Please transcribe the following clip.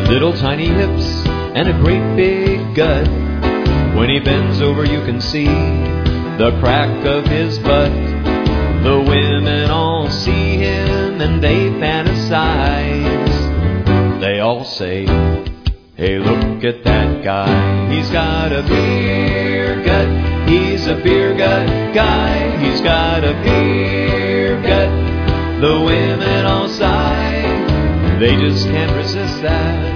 Little tiny hips and a great big gut. When he bends over you can see the crack of his butt. The women all see him and they fantasize. They all say, hey, look at that guy. He's got a beer gut. He's a beer gut guy. He's got a beer gut. The women all sigh. They just can't resist that.